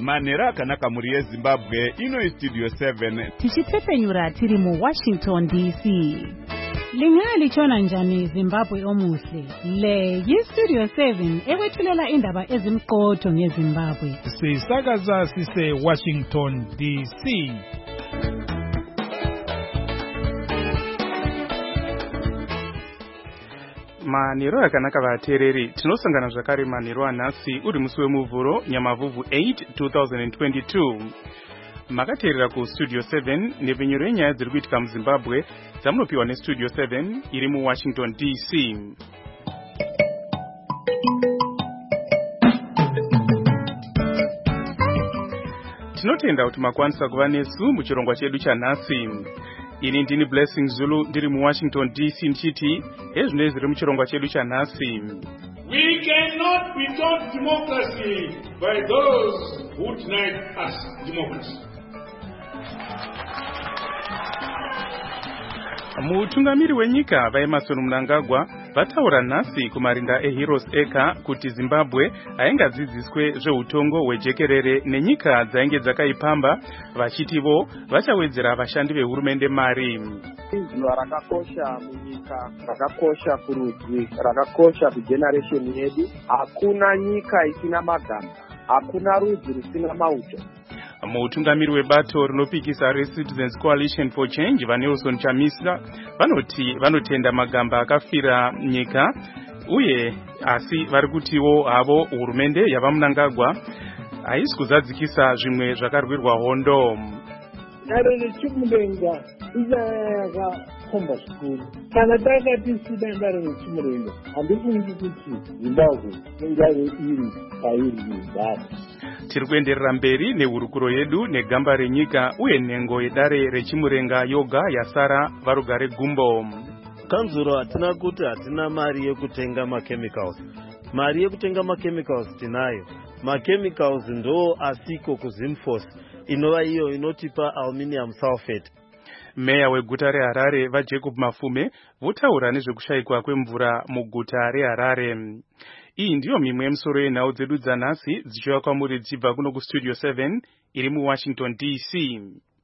Manera akanaka muri yeZimbabwe ino Studio 7 tichitepenyura tiri mu Washington DC. Lingali chona njani Zimbabwe omuhle. Le yiStudio 7 ekwethulela indaba ezimqotho ngeZimbabwe. Sisakaza sise Washington DC. Manero akanaka vatereri tinosangana zvakare manero anhasi uri musi wemuvhuro Nyamavhuvhu 8 2022. Makateerera kuStudio 7 nepfenyuro yenyaya dziri kuitika muZimbabwe dzamunopiwa neStudio 7 iri muWashington DC. Tinotenda kuti makwanisa kuva nesu muchirongwa chedu chanhasi. Ini ndini Blessing Zulu ndiri muWashington DC ndichiti ezvinoi zviri muchirongwa chedu chanhasi. We cannot be taught democracy by those who deny us democracy. Mutungamiri wenyika vaEmmerson Mnangagwa vataura nhasi kumarinda eHeroes Acre kuti Zimbabwe aingadzidziswe zveutongo hwejekerere nenyika dzainge dzakaipamba vachitivo vachawedzera vashandi vehurumende mari. Izvo rakakosha munyika, rakakosha kurudzi, rakakosha kugeneration yedu. Hakuna nyika isina magamba, hakuna rudzi rusina mauto. Mutungamiri webato rinopikisa reCitizens Coalition for Change vaNelson Chamisa vanotenda magamba akafira nyika uye asi vari kutiwo havo hurumende yavaMnangagwa haisi kuzadzikisa zvimwe zvakarwirwa hondo. Dare rechimurenga ichayakakomba zvikuru. Kana takatisina dare rechimurenga handifungi kuti Zimbabwe ingave iri pairi Zimbabwe. Tiri kuenderera mberi nehurukuro yedu negamba renyika uye nhengo yedare rechimurenga yoga yasara varugare gumbo. Kanzuro hatina kuti hatina mari yekutenga machemicals. Mari yekutenga machemicals tinayo. Machemicals ndo asiko kuZimforce inova iyo inotipa aluminium sulfate. Meya weguta reHarare vaJacob Mafume votaura nezvekushayikwa kwemvura muguta reHarare. Iyi ndiyo mimwe yemisoro yenhau dzedu dzanhasi dzichiuya kwamuri dzichibva kuno kuStudio 7 iri muWashington DC.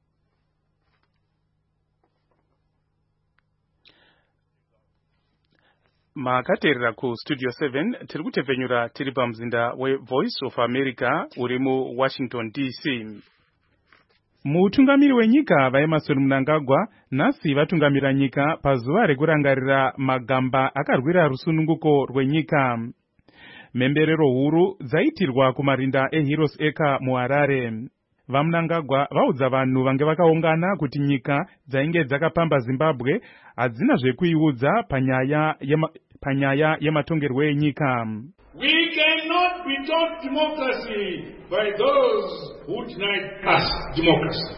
Makateerera kuStudio 7 tiri kutepfenyura tiri pamuzinda weVoice of America uri muWashington DC. Mutungamiri wenyika vaEmmerson Mnangagwa nhasi vatungamira nyika pazuva rekurangarira magamba akarwira rusununguko rwenyika. Mhemberero huru dzaitirwa kumarinda eHeroes Acre muHarare. VaMnangagwa vaudza vanhu vange vakaungana kuti nyika dzainge dzakapamba Zimbabwe hadzina zvekuiudza panyaya yematongerwo enyika. We cannot be taught democracy by those who deny us democracy.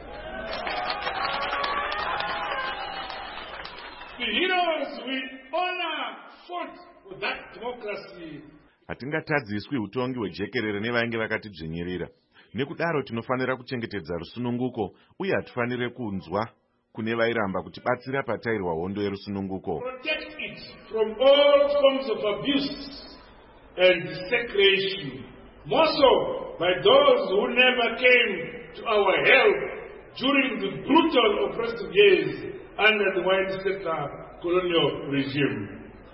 The heroes we honor fought for that democracy. Hatingatadziswi utongi hwejekerere nevainge vakatidzvinyirira. Nekudaro tinofanira kuchengetedza rusununguko uye hatifanire kunzwa kune vairamba kutibatsira patairwa hondo yerusununguko. Protect it from all forms of abuse and desecration, more so by those who never came to our help during the brutal oppressive years under the white-settler colonial regime.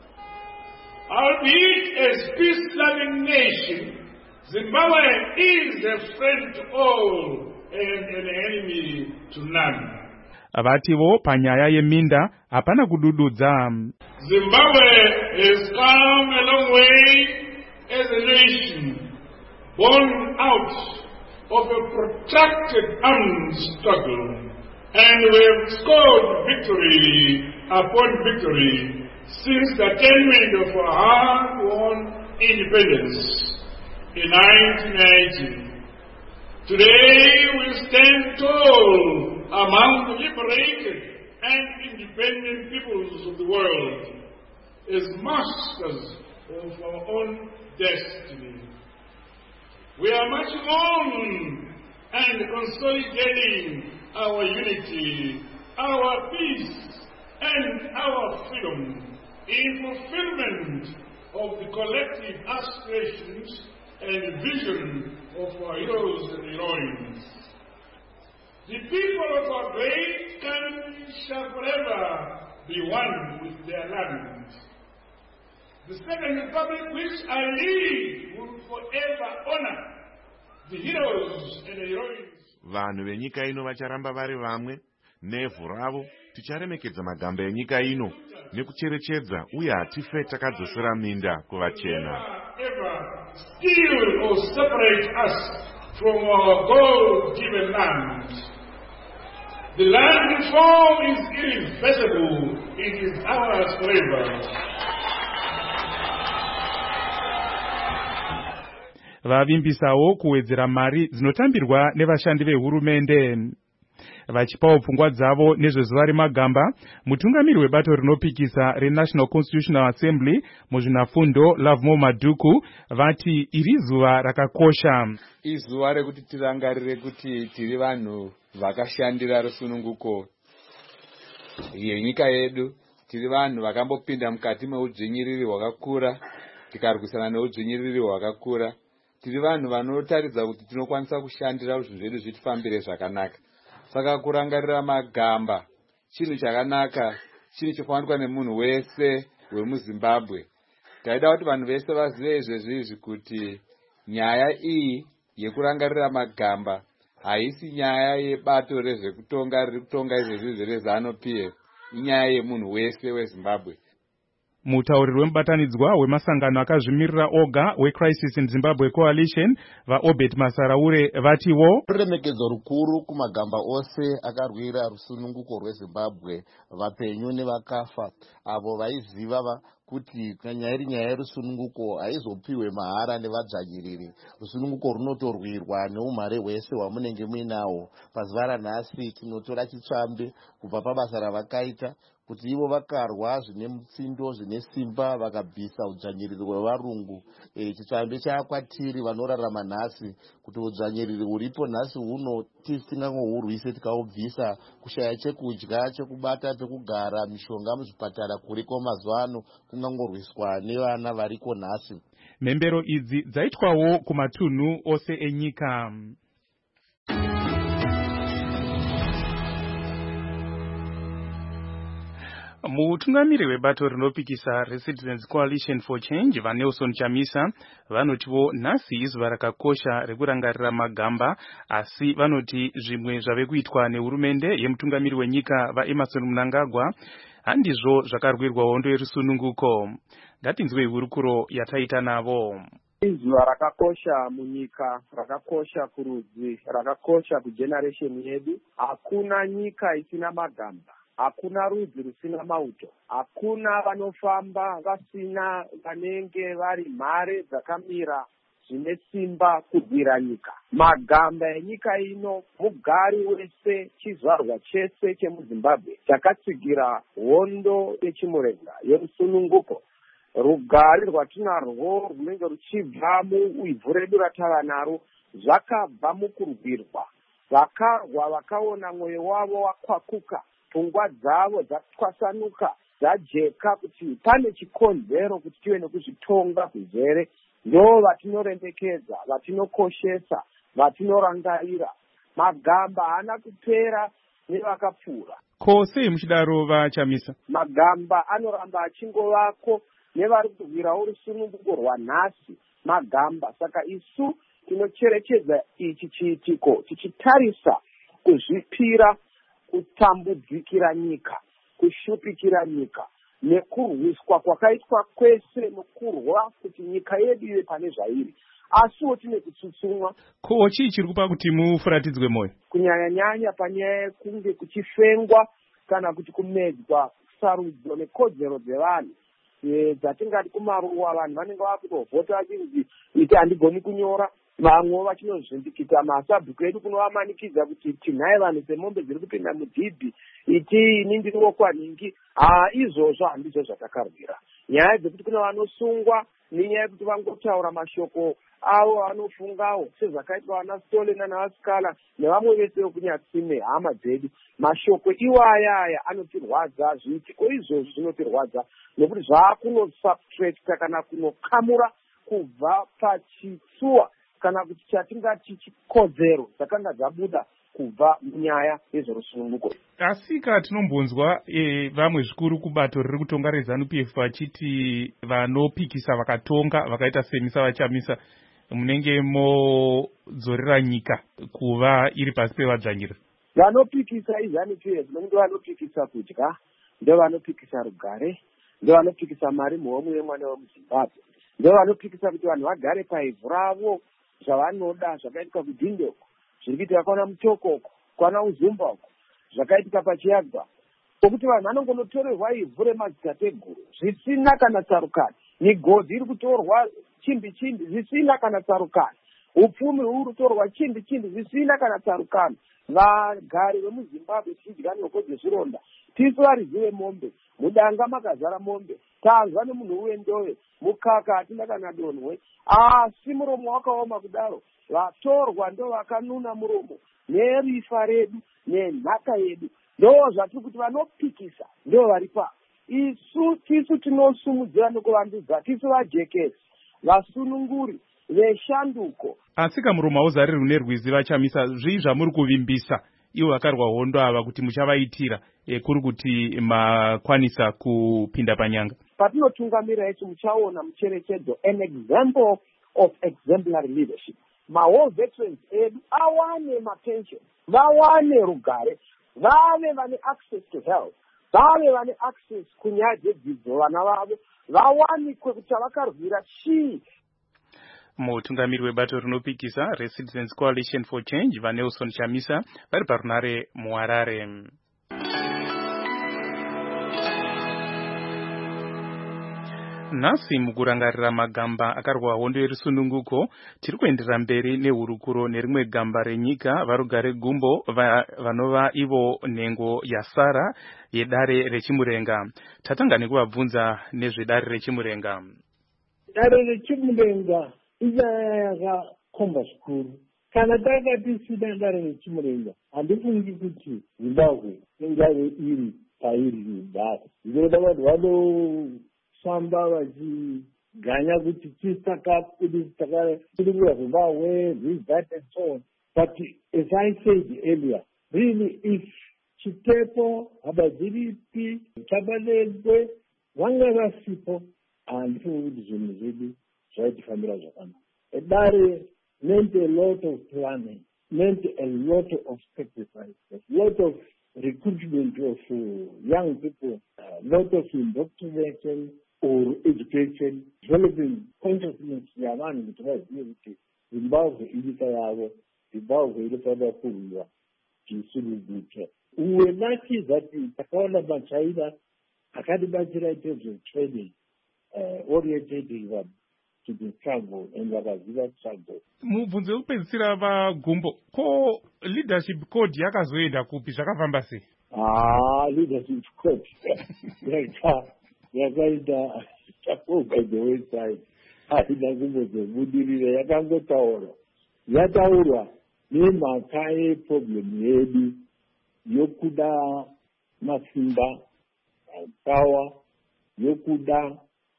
Albeit as peace-loving nation, Zimbabwe is a friend to all and an enemy to none. Avativo panyaya yeminda hapana kudududza. Zimbabwe has come a long way as a nation, born out of a protracted armed struggle, and we have scored victory upon victory since the attainment of our hard-won independence in 1980. Today we stand tall among the liberated and independent peoples of the world as masters of our own destiny. We are marching on and consolidating our unity, our peace, and our freedom in fulfillment of the collective aspirations and vision of our heroes and heroines. The people of our great country shall forever be one with their land. The Second Republic which I lead will forever honor the heroes and the heroines. Vanhu venyika ino vacharamba vari vamwe, nevhu ravo ticharemekedza magamba enyika ino nekucherechedza uye hatife takadzosera minda kuvachena. Steal or separate us from our God-given land. The land before is irreversible. It is ours forever. Vavimbisawo kuwedzera mari dzinotambirwa nevashandi vehurumende. Vachipawo pfungwa dzavo nezvezuva remagamba, mutungamiri webato rinopikisa reNational Constitutional Assembly muzvinafundo Lovemore Madhuku vati iri zuva rakakosha. Izuva rekuti tirangarire kuti tiri vanhu vakashandira rusununguko yenyika yedu, tiri vanhu vakambopinda mukati meudzvinyiriri hwakakura, tikarwisana neudzvinyiriri hwakakura, tiri vanhu vanotaridza kuti tinokwanisa kushandira zvinhu zvedu zvitifambire zvakanaka. Saka kurangarira magamba chinhu chakanaka, chinhu chofanirwa nemunhu wese wemuZimbabwe. Taida kuti vanhu vese vazive izvezvi kuti nyaya iyi yekurangarira magamba haisi nyaya yebato rezvekutonga riri kutonga izvezvi reZANU-PF, inyaya yemunhu wese weZimbabwe. Mutauriri wemubatanidzwa wemasangano akazvimirira oga weCrisis in Zimbabwe Coalition vaObert Masaraure vatiwo remekedzo rukuru kumagamba ose akarwira rusununguko rweZimbabwe, vapenyu nevakafa, avo vaiziva kuti nyaya iri nyaya yerusununguko haizopiwe mahara nevadzvanyiriri. Rusununguko runotorwirwa neumhare hwese hwamunenge muinawo. Pazuva ranhasi tinotora chitsvambe kubva pabasa ravakaita kuti ivo vakarwa zvine mutsindo zvine simba vakabvisa udzvanyiriri hwevarungu. Chitsvambe chaakwatiri vanorarama nhasi kuti udzvanyiriri huripo nhasi huno tisingangohurwise tikaubvisa, kushaya chekudya, chekubata, pekugara, mishonga muzvipatara kuriko mazuva ano kungangorwiswa nevana variko nhasi. Mhembero idzi dzaitwawo kumatunhu ose enyika. Mutungamiri webato rinopikisa reCitizens Coalition for Change vaNelson Chamisa vanotiwo nhasi izuva rakakosha rekurangarira magamba, asi vanoti zvimwe zvave kuitwa nehurumende yemutungamiri wenyika vaEmmerson Mnangagwa handizvo zvakarwirwa hondo yerusununguko. Ngatinzwe hurukuro yataita navo. Izuva rakakosha munyika, rakakosha kurudzi, rakakosha kugeneration yedu. Hakuna nyika isina magamba, hakuna rudzi rusina mauto, hakuna vanofamba vasina vanenge vari mhare dzakamira zvine simba kurwira nyika. Magamba enyika ino, mugari wese, chizvarwa chese chemuZimbabwe chakatsigira hondo yechimurenga yerusununguko. Rugare rwatinarwo runenge ruchibva muivhu redu ratava naro zvakabva mukurwirwa. Vakarwa vakaona mwoyo wavo wakwakuka, pfungwa dzavo dzatwasanuka, dzajeka kuti pane chikonzero kuti tive nekuzvitonga kuzere. Ndo vatinorembekedza, vatinokoshesa, vatinorangarira. Magamba haana kupera nevakapfuura. Ko sei muchidaro vaChamisa? Magamba anoramba achingovako nevari kurwirawo rusununguko rwanhasi. Magamba, saka isu tinocherechedza ichi chiitiko tichitarisa kuzvipira kutambudzikira nyika, kushupikira nyika, nekurwiswa kwakaitwa kwese nokurwa kuti nyika yedu ive pane zvairi. Asiwo tine kutsutsumwa. Ko chii chiri kupa kuti mufuratidzwe moyo? Kunyanya-nyanya panyaya yekunge kuchifengwa kana kuti kumedzwa sarudzo nekodzero dzevanhu. Dzatingati kumaruwa vanhu vanenge vakutovhota vachinzi iti handigoni kunyora, vamwe vachinozvindikita masabhuku edu kunovamanikidza kuti tinhai vanhu semombe dziri kupinda mudhibhi, iti ini ndiri wokwaningi. Izvozvo handizvo zvatakarwira. Nyaya dzekuti kuna vanosungwa nenyaya yekuti vangotaura mashoko avo vanofungawo sezvakaitwa vana Stole navaSkala nevamwe vese kunyatsime hama dzedu. Mashoko iwaya anotirwadza, zviitiko izvozvo zvinotirwadza nekuti zvaakunosubtracta kana kunokamura kubva pachitsuwa kana kuti chatingati chikodzero dzakanga dzabuda kubva munyaya yezverusununguko. Asika tinombonzwa vamwe zvikuru kubato riri kutonga reZANU-PF vachiti vanopikisa vakatonga vakaita semisa vachamisa munenge modzorera nyika kuva iri pasi pevadzvanyira. Vanopikisa iZANU-PF nokuti vanopikisa kudya, ndovanopikisa rugare, ndovanopikisa mari muhomwe yemwana wemuZimbabwe, ndovanopikisa kuti vanhu vagare paivhu ravo zvavanoda zvakaitika kuDhinde uko, zviri kuitika kwana Mutoko uko, kwana Uzumba uko, zvakaitika paChiagwa, pokuti vanhu vanongonotorerwa ivhu remadzitateguru zvisina kana tsarukano, migodhi iri kutorwa chimbi zvisina kana tsarukano, upfumi huri kutorwa chimbi zvisina kana tsarukano. Vagari vemuZimbabwe tichidya nhoko dzezvironda, tisu varidzi vemombe, mudanga makazara mombe, tanzwa nemunhu wendove, mukaka hatina kana donhwe, asi muromo wakaoma kudaro, vatorwa ndo vakanuna muromo, nerifa redu, nenhaka yedu, ndo zvatiri kuti vanopikisa ndo vari pa. Tisu tinosumudzira nokuvandudza, tisu vajekesi, vasununguri, veshanduko. Asika muromo hauzari rune rwizi vachamisa zvii zvamuri kuvimbisa ivo vakarwa hondo ava kuti muchavaitira kuri kuti makwanisa kupinda panyanga. Patinotungamira ichi muchaona mucherechedzo, an example of exemplary leadership. Mawall veterans edu awane mapension, vawane rugare, vave vane access to health, vave vane access kunyaya dzedzidzo, vana vavo vawanikwe kuti vakarwira chii. Mutungamiri webato rinopikisa reCitizens Coalition for Change vaNelson Chamisa vari parunare muHarare. Nhasi mukurangarira magamba akarwa hondo yerusununguko, tiri kuenderera mberi nehurukuro nerimwe gamba renyika varugare gumbo vanova ivo nhengo yasara yedare rechimurenga. Tatanga nekuvabvunza nezvedare rechimurenga. Dare rechimurenga inyaya yakakomba zvikuru. Kana takatisina dare rechimurenga, handifungi kuti Zimbabwe ingave iri pairi dare. Zvinoda vanhu vanofamba vachiganya kuti tisakapudikura Zimbabwe, this, that and so on. But as I said earlier, really if Chitepo, Habadziripi, Chabalekwe, vanga vasipo, handifungi kuti zvinhu zvedu zvaitifambira zvakanaka. Dare meant a lot of planning, meant a lot of sacrifice, a lot of recruitment of young people, a lot of indoctrination or education, developing consciousness yavanhu kuti vazive kuti Zimbabwe inyika yavo, Zimbabwe inofanira kurwiwa zvisununguke. We were lucky that takaona maChina akatibatsira in terms of training, orientating them to the struggle and vakaziva struggle. Mubvunzo wekupedzisira vagumbo, ko leadership code yakazoenda kupi, zvakafamba sei? Leadership code yakaita by the wayside, haina kumbozobudirira, yakangotaurwa. Yataurwa nemhaka yeproblem yedu yokuda masimba, power, yokuda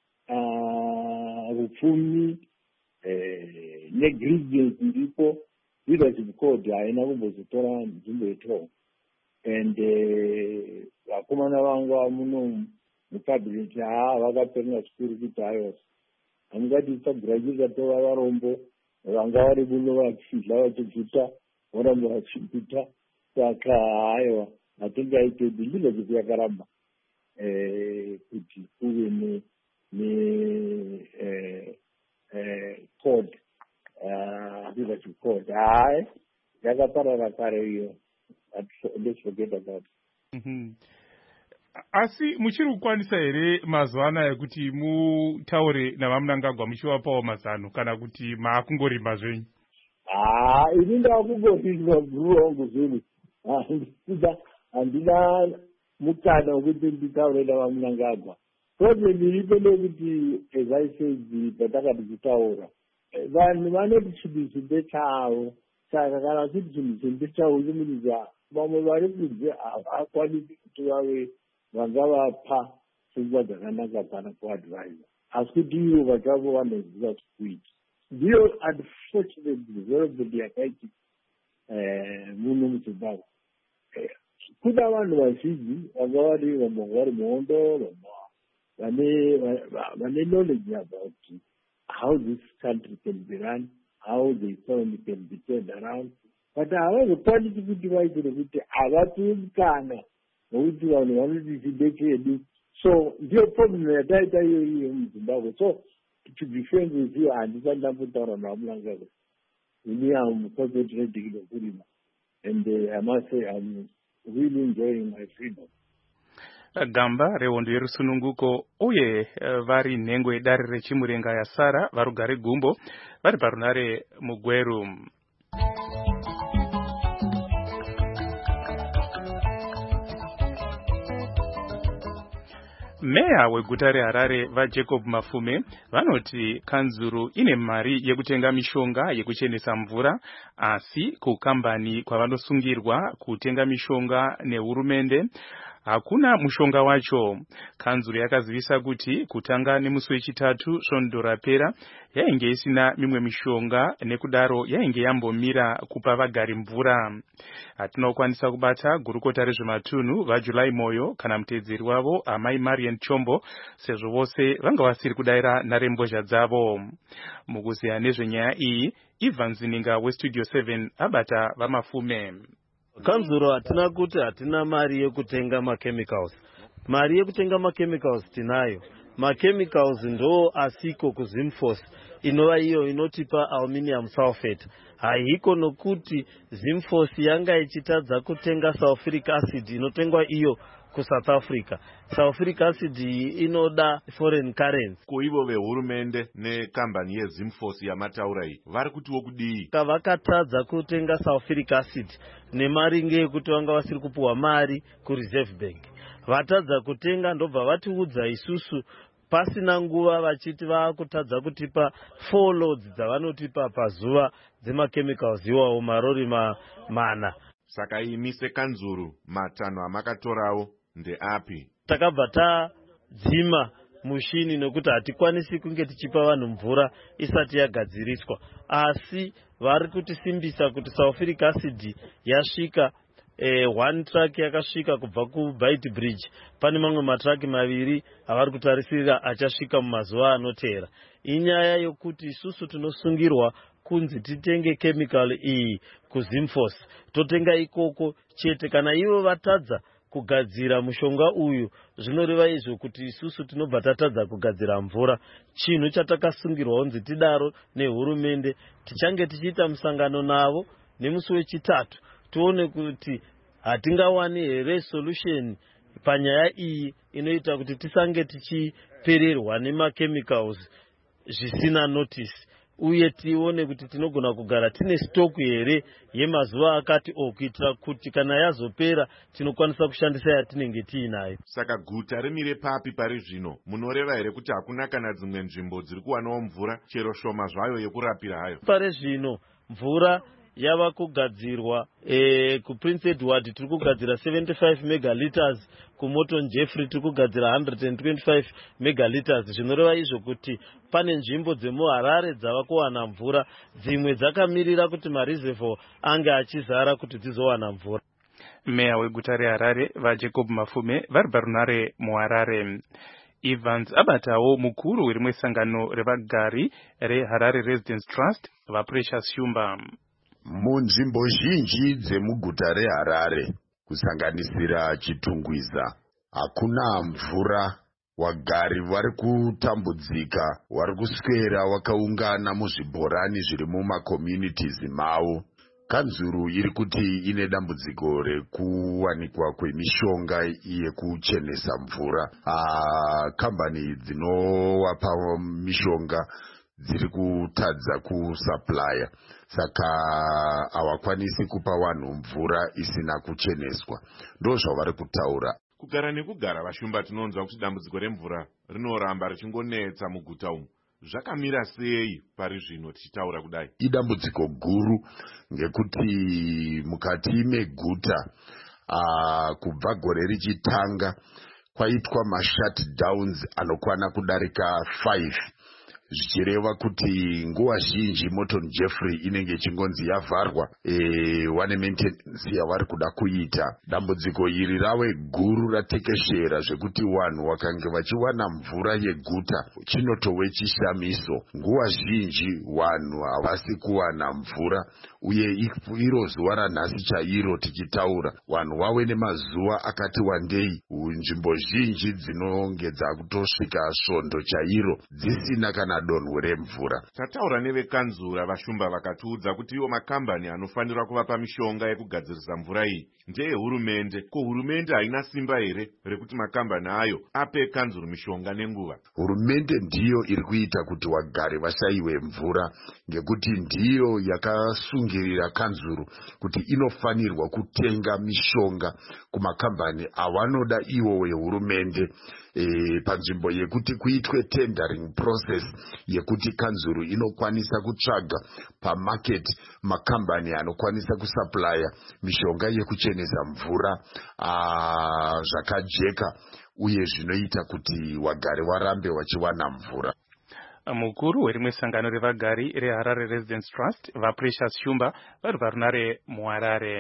rupfumi, negligence iripo. Leadership code haina kumbozotora nzvimbo yeto. And vakomana vangu muno mucabinet vakapenga zvikuru kuti hayo hamungati tisagraduata tova varombo vanga vari muno vachidla vachiguta voramba vachiguta. Saka haiwa hatingaite leadership yakaramba kuti kuve code, leadership code. Hai yakaparara kare iyo. Let's forget about it. Asi muchiri kukwanisa here mazuva anaya kuti mutaure navaMnangagwa muchivapawo mazano kana kuti maakungorima zvenyu? Ini ndakungorima guru wangu zvenyu. Handina mukana wekuti nditaure navaMnangagwa. Problem iripo ndekuti as I said patakati kutaura, vanhu vanoti chinhu chimbe chavo. Saka kana kuti chinhu chimbe chavo chimuridza vamwe vari kunze havakwanisi kuti vave vanga vapa pfungwa dzakanaka pana kuadvisa. asi kuti ivo vachavo vanoziva zvekuita. Ndiyo unfortunately zverobuti yakaiti muno muZimbabwe. Kuna vanhu vazhinji vanga vari vamwe vari muhondo, vane knowledge about how this country can be run, how the economy can be turned around. But havazokwanisi kuti vaitire kuti havapiwe mukana nokuti vanhu vanoti chide chedu. So ndiyo problem yataita iyoiyo muZimbabwe. So to be frank with you, handisati ndambotaura naMunangagwa. Ini am concentrating nokurima, and I must say I'm really enjoying my freedom. Gamba rehondo yerusununguko uye vari nhengo yedare rechimurenga yaSara varugare gumbo vari parunare mugweru. Meya weguta reHarare vaJacob Mafume vanoti kanzuru ine mari yekutenga mishonga yekuchenesa mvura, asi kukambani kwavanosungirwa kutenga mishonga nehurumende hakuna mushonga wacho. Kanzuru yakazivisa kuti kutanga nemusi wechitatu svondo rapera yainge isina mimwe mishonga, nekudaro yainge yambomira kupa vagari mvura. Hatina kukwanisa kubata gurukota rezvematunhu vaJulai Moyo kana muteedzeri wavo Amai Marian Chombo, sezvo vose vanga vasiri kudaira nharembozha dzavo. Mukuziya nezvenyaya iyi, Ivan Zininga weStudio 7 abata vaMafume. Kanzuro hatina kuti hatina mari yekutenga machemicals. Mari yekutenga machemicals tinayo. Machemicals ndo asiko kuZimforce inova iyo inotipa aluminium sulfate. Haiko nokuti Zimforce yanga ichitadza kutenga sulfuric acid inotengwa iyo kuSouth Africa. Sulfuric acid inoda foreign currency. Kuivo vehurumende nekambani yeZimforce yamataura iyi vari kutiwo kudii? Vakatadza kutenga sulfuric acid nemari ngeyekuti vanga vasiri kupuwa mari kuReserve Bank. Vatadza kutenga ndobva vatiudza isusu pasina nguva vachiti vakutadza kutipa 4 loads dzavanotipa pazuva dzemachemicals iwawo marori mana. Saka imi sekanzuru matanho amakatorawo ndeapi? Takabva tadzima mushini nokuti hatikwanisi kunge tichipa vanhu mvura isati yagadziriswa, asi vari kutisimbisa kuti sulfuric acid yasvika. One truck yakasvika kubva kuBait Bridge. Pane mamwe matraki maviri avari kutarisira achasvika mumazuva anoteera. Inyaya yokuti isusu tinosungirwa kunzi titenge chemical iyi kuZimforce, totenga ikoko chete. Kana ivo vatadza kugadzira mushonga uyu, zvinoreva izvo kuti isusu tinobva tatadza kugadzira mvura. Chinhu chatakasungirwa kunzi tidaro nehurumende. Tichange tichiita musangano navo nemusi wechitatu tuone kuti hatingawani here solution panyaya iyi inoita kuti tisange tichipererwa nemachemicals zvisina notice, uye tione kuti tinogona kugara tine stock here yemazuva akati kuitira kuti kana yazopera tinokwanisa kushandisa yatinenge tiinayo. Saka guta remire papi pari zvino? Munoreva here kuti hakuna kana dzimwe nzvimbo dziri kuwanawo mvura chero shoma zvayo yekurapira hayo? Pari zvino mvura yava kugadzirwa kuPrince Edward tiri kugadzira 75 megaliters, kuMorton Jeffrey tiri kugadzira 125 megaliters. Zvinoreva izvo kuti pane nzvimbo dzemuHarare dzava kuwana mvura, dzimwe dzakamirira kuti mareservoir ange achizara kuti dzizowana mvura. Meya weguta reHarare vaJacob Mafume vari parunare muHarare. Evans abatawo mukuru werimwe sangano revagari reHarare Residence Trust vaPrecious Shumba. Munzvimbo zhinji dzemuguta reHarare kusanganisira Chitungwiza hakuna mvura. Wagari vari kutambudzika, vari kuswera wakaungana muzvibhorani zviri mumakommunities mavo. Kanzuru iri kuti ine dambudziko rekuwanikwa kwemishonga yekuchenesa mvura. Kambani dzinovapa mishonga dziri kutadza kusuplya, saka havakwanisi kupa vanhu mvura isina kucheneswa. Ndo zvavari kutaura. Kugara nekugara vashumba tinonzwa kuti dambudziko remvura rinoramba richingonetsa muguta umu. Zvakamira sei pari zvino tichitaura kudai? Idambudziko guru ngekuti mukati meguta kubva gore richitanga kwaitwa mashutdowns anokwana kudarika 5, zvichireva kuti nguva zhinji Morton Jeffrey inenge ichingonzi yavharwa wane maintenance yavari kuda kuita. Dambudziko iri rave guru ratekeshera zvekuti vanhu vakange vachiwana mvura yeguta chinotove chishamiso. Nguva zhinji vanhu havasi kuwana mvura, uye iro zuva ranhasi chairo tichitaura vanhu vave nemazuva akati wandei, nzvimbo zhinji dzinonge dzakutosvika svondo chairo dzisina kana donhwe remvura. Tataura nevekanzura vashumba vakatiudza kuti iwo makambani anofanira kuvapa mishonga yekugadzirisa mvura iyi ndeyehurumende. Ko hurumende haina simba here rekuti makambani ayo ape kanzuru mishonga nenguva? Hurumende ndiyo iri kuita kuti wagare vashayiwe mvura, ngekuti ndiyo yakasungirira kanzuru kuti inofanirwa kutenga mishonga kumakambani avanoda iwo wehurumende, panzvimbo yekuti kuitwe tendering process yekuti kanzuru inokwanisa kutsvaga pamarket makambani anokwanisa kusuplya mishonga yekuchenesa mvura zvakajeka, uye zvinoita kuti wagare warambe wachiwana mvura. Mukuru werimwe sangano revagari reHarare Residence Trust vaPrecious Shumba vari parunare muHarare.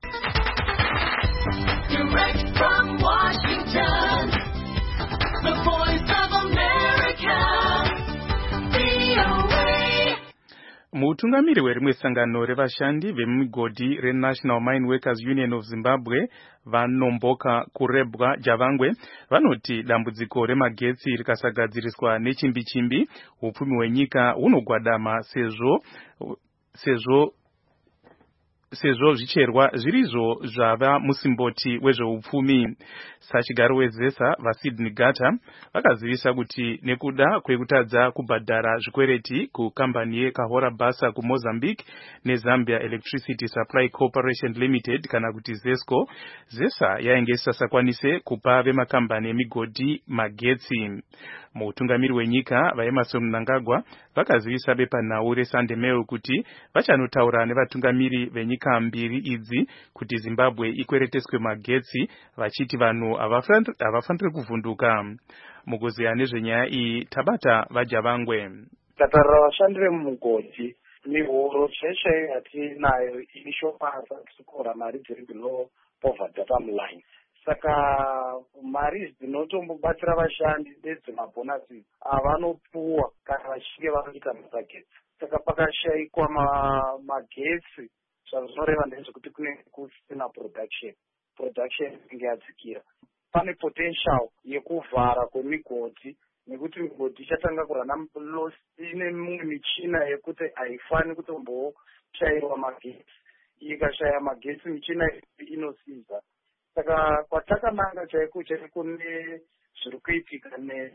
Direct from Washington, the voice of America, VOA. Mutungamiri werimwe sangano revashandi vemigodhi reNational Mine Workers Union of Zimbabwe vanomboka kurebwa Javangwe vanoti dambudziko remagetsi rikasagadziriswa nechimbi-chimbi upfumi hwenyika hunogwadama sezvo zvicherwa zvirizvo zvava musimboti wezveupfumi. Sachigaro wezesa vaSydney Gata vakazivisa kuti nekuda kwekutadza kubhadhara zvikwereti kukambani yeKahora Basa kuMozambique neZambia Electricity Supply Corporation Limited kana kuti ZESCO, ZESA yainge isasakwanise kupa vemakambani emigodhi magetsi. Mutungamiri wenyika vaEmmerson Mnangagwa vakazivisa bepanhau reSunday Mail kuti vachanotaura nevatungamiri venyika mbiri idzi kuti Zimbabwe ikwereteswe magetsi, vachiti vanhu havafaniri kuvhunduka. Mukuziya nezvenyaya iyi tabata vaJavangwe. Tatarira vashandi vemugodhi mihoro cheshe yatinayo inishopasa kusikora mari dziri below poverty line. Saka mari dzinotombobatsira vashandi nedzemabhonasi avanopuwa kana vachinge vanoita magetsi. Saka pakashayikwa magetsi zvazvinoreva ndezvekuti kunenge kusina production inge yadzikira. Pane potential yekuvhara kwemigodhi nekuti migodhi ichatanga kurana loss ine mimwe michina yekuti haifani kutomboshayirwa magetsi. Ikashaya magetsi michina inosiza. Saka kwatakananga chaiko nezviri kuitika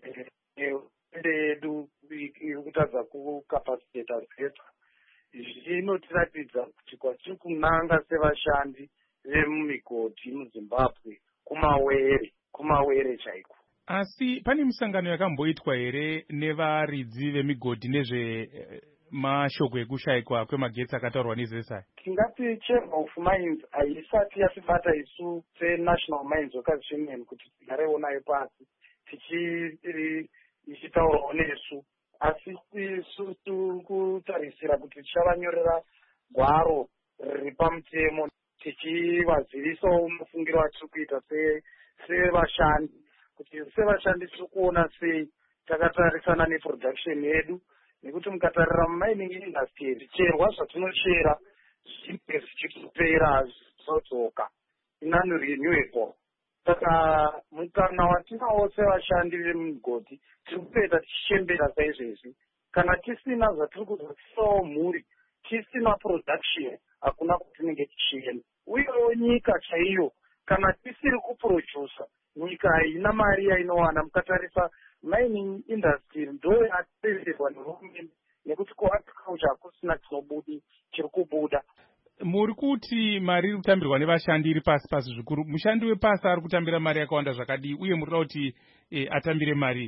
needu kutadza kukapasiteta zeta, zvinotiratidza kuti kwatiri kunanga sevashandi vemumigodhi muZimbabwe kumawere chaiko. Asi pane misangano yakamboitwa here nevaridzi vemigodhi nezvemashoko ekushayikwa kwemagetsi akataurwa neZESA? Tingati Chamber of Mines haisati yatibata isu seNational Mines Workers Union kuti tigarewo nayo pasi ichitaurawo nesu, asi isu kutarisira kuti tichavanyorera gwaro riri pamutemo tichivazivisawo mufungiro watiri kuita sevashandi, kuti sevashandi tiri kuona sei takatarisana neproduction yedu, nekuti mukatarira mumining industry zvicherwa zvatinochera zvinenge zvichipera zvozodzoka non-renewable. Saka mukana watinawo sevashandi vemugodhi tiri kupedza tichichembera saizvezvi. Kana tisina zvatiri kuzotisawo mhuri, tisina production hakuna kwatinenge tichienda. Uyewo nyika chaiyo kana tisiri kuprodusa, nyika haina mari yainowana. Mukatarisa mining industry ndo yatenderwa nehurumende nekuti kuagriculture hakusina chiri kubuda. Muri kuti mari iri kutambirwa nevashandi iri pasi zvikuru. Mushandi wepasi ari kutambira mari yakawanda zvakadii, uye muri kuti atambire mari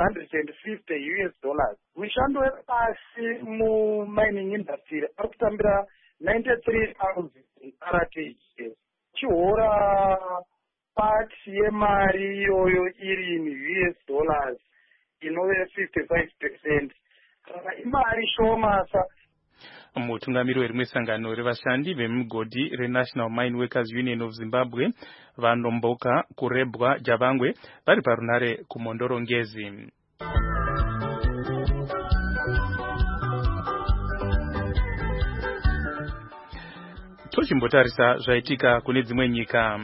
$650. Mushandi wepasi mumining industry ari kutambira 93,000 RTGS. Chihora part yemari iyoyo iri in US dollars inove 55%. Kana imari shomasa. Mutungamiri werimwe sangano revashandi vemigodhi reNational Mine Workers Union of Zimbabwe vanomboka kurebwa Javangwe vari parunare kumondorongezi. Tochimbotarisa zvaitika kune dzimwe nyika.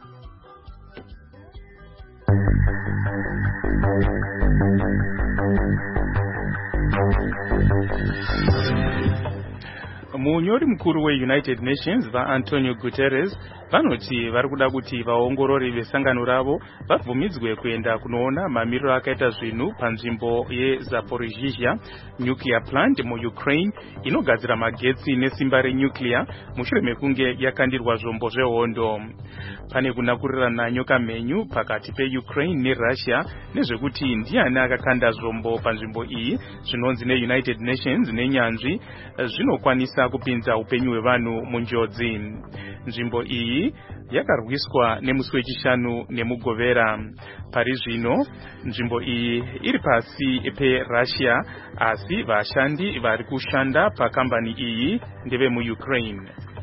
Munyori mukuru weUnited Nations vaAntonio Guterres vanoti vari kuda kuti vaongorori vesangano ravo vabvumidzwe kuenda kunoona mamiriro akaita zvinhu panzvimbo yeZaporizhzhia nuclear plant muUkraine inogadzira magetsi nesimba renuclear mushure mekunge yakandirwa zvombo zvehondo. Pane kunakurirana nyoka mhenyu pakati peUkraine neRussia nezvekuti ndiani akakanda zvombo panzvimbo iyi zvinonzi neUnited Nations nenyanzvi zvinokwanisa kupinza upenyu hwevanhu munjodzi. Nzvimbo iyi yakarwiswa nemusi wechishanu nemugovera. Pari zvino nzvimbo iyi iri pasi peRussia asi vashandi vari kushanda pakambani iyi ndeve muUkraine.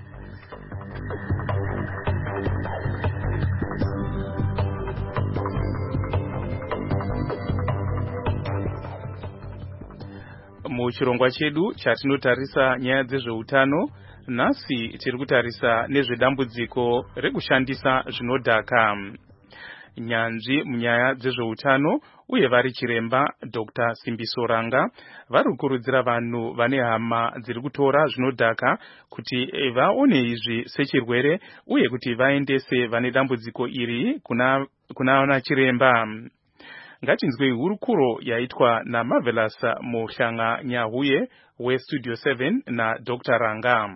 Muchirongwa chedu chatinotarisa nyaya dzezveutano, nhasi tiri kutarisa nezvedambudziko rekushandisa zvinodhaka. Nyanzvi munyaya dzezveutano uye vari chiremba Dr. Simbiso Ranga vari kukurudzira vanhu vane hama dziri kutora zvinodhaka kuti vaone izvi sechirwere uye kuti vaendese vane dambudziko iri kuna ana chiremba. Ngatinzwe hurukuro yaitwa naMarvelous Muhlanga Nyahuye weStudio 7 na Dr. Ranga.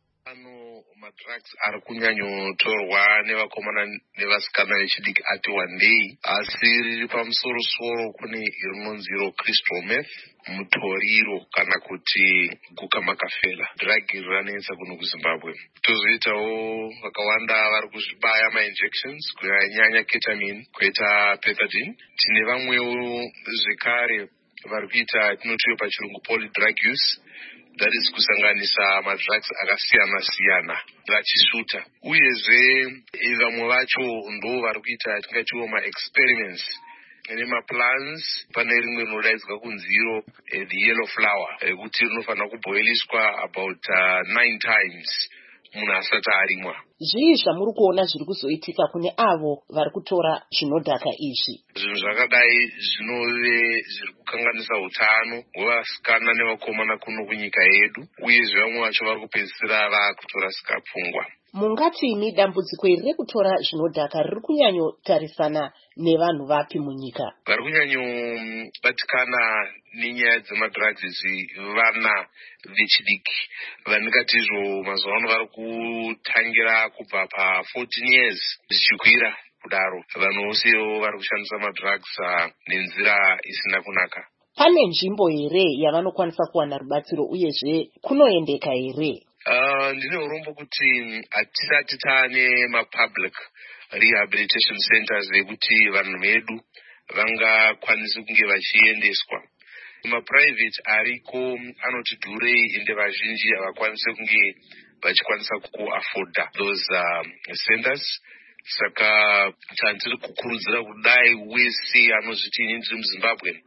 Madrugs ari kunyanyotorwa nevakomana nevasikana vechidiki ati wandei, asi riri pamusoro-soro kune rinonzi crystal meth, mutoriro kana kuti guka makafela. Drug iri ranetsa kuno kuZimbabwe. Tozoitawo vakawanda vari kuzvibaya ma-injections kunyanya ketamine, kwoita pethidine. Tine vamwewo zvekare vari kuita tinotiwo pachirungu polydrug use, that is kusanganisa madrugs akasiyana-siyana vachisvuta. Uyezve vamwe vacho ndo vari kuita tingatiwo ma-experiments nemaplans. Pane rimwe rinodaidzwa kunziro the yellow flower rekuti rinofanira kuboiliswa about 9 times munhu asati arimwa. Zvii zvamuri kuona zviri kuzoitika kune avo vari kutora zvinodhaka izvi? Zvinhu zvakadai zvinove zviri kukanganisa utano hwevasikana nevakomana kuno kunyika yedu, uyezve vamwe vacho vari kupedzisira vakutora sikapfungwa. Mungatini dambudziko iri rekutora zvinodhaka riri kunyanyotarisana nevanhu vapi munyika? Vari kunyanyobatikana nenyaya dzemadrugs idzi vana vechidiki vanikatizvo mazuva ano vari kutangira kubva pa14 years zvichikwira kudaro. Vanhu vosewo vari kushandisa madrugs nenzira isina kunaka. Pane nzvimbo here yavanokwanisa kuwana rubatsiro uyezve kunoendeka here? Ndine urombo kuti hatisati taane mapublic rehabilitation centers ekuti vanhu vedu vangakwanisi kunge vachiendeswa. Maprivate ariko anoti dhurei ende vazhinji havakwanisi kunge vachikwanisa kuafforda those centers. Saka tandiri kukurudzira kudai wese anozviti ini ndiri muZimbabwe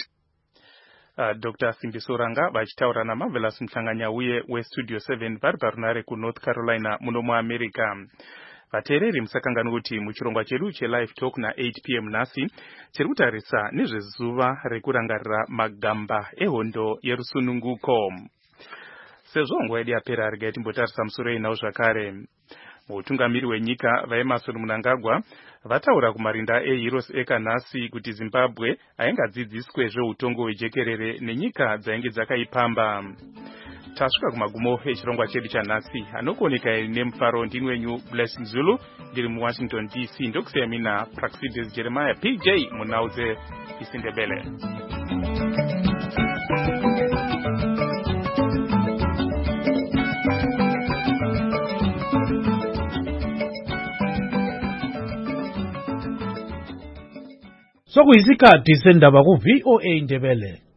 Dr. Simbiso Ranga vachitaura naMarvelous Muhlanga Nyahuye weStudio 7 vari parunare kuNorth Carolina muno muAmerica. Vateereri musakanganwa kuti muchirongwa chedu cheLive Talk na8 p.m. nhasi tiri kutarisa nezvezuva rekurangarira magamba ehondo yerusununguko. Sezvo nguva yedu yapera regai timbotarisa musoro inawo zvakare. Mutungamiri wenyika vaEmmerson Mnangagwa vataura kumarinda eHeroes ekanhasi kuti Zimbabwe aingadzidziswe zveutongo hwejekerere nenyika dzainge dzakaipamba. Tasvika kumagumo echirongwa chedu chanhasi. Anokuoneka nemufaro ndini wenyu Blessing Zulu ndiri muWashington DC. Ndokuseya mina Praxides Jeremiah PJ munauze isindebele. sokuyisikhathi sendaba ku-VOA Ndebele.